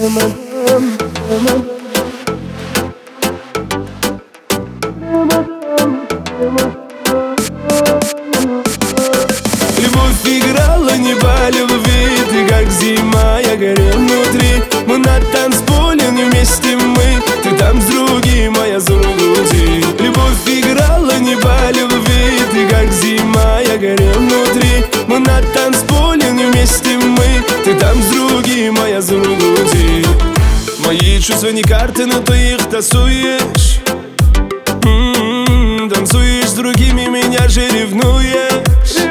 Любовь играла не по любви, ты как зима, я горел внутри. Мы на танцполе, не вместе мы, ты там с другим, а я за груди. Любовь играла не по любви, ты как зима, я горел внутри. Мы на танцполе, не вместе мы, ты там с другим, а я за груди. Мои чувства не карты, но ты их тасуешь. Танцуешь с другими, меня же ревнуешь.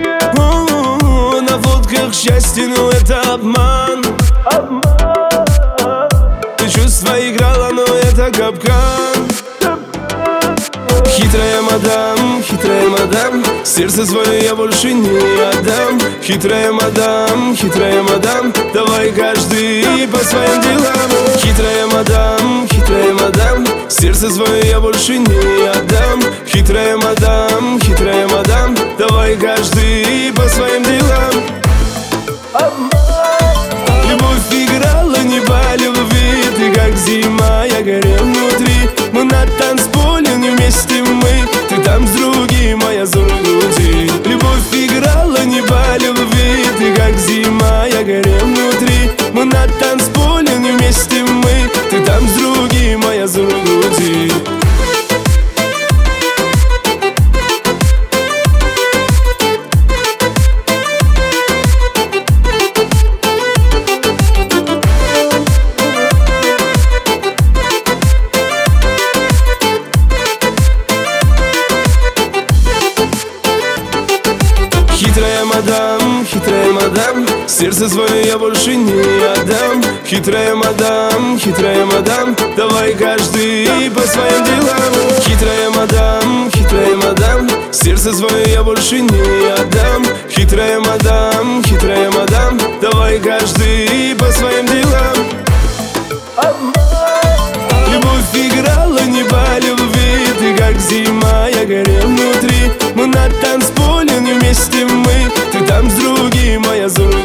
На фотках счастье, но это обман. Ты чувства играла, но это капкан. Хитрая мадам, сердце свое я больше не отдам. Хитрая мадам, давай каждый по своим делам. Хитрая мадам, сердце свое я больше не отдам. Хитрая мадам, давай каждый по своим делам. Любовь играла не по любви, ты как зима, я горел внутри. Мы на танцполе, не вместе мы, ты там с другим, а я за груди. Любовь играла не по любви, ты как зима, я горел внутри. Мы на танцполе, не вместе мы, ты там с другим, а я за груди. Хитрая мадам, сердце свое я больше не отдам. Хитрая мадам, давай каждый по своим делам. Хитрая мадам, сердце свое я больше не отдам. Хитрая мадам, давай каждый по своим делам. Любовь играла не по любви, ты как зима, я горел внутри. Мы на танцполе, не вместе мы, ты там с другим, а я за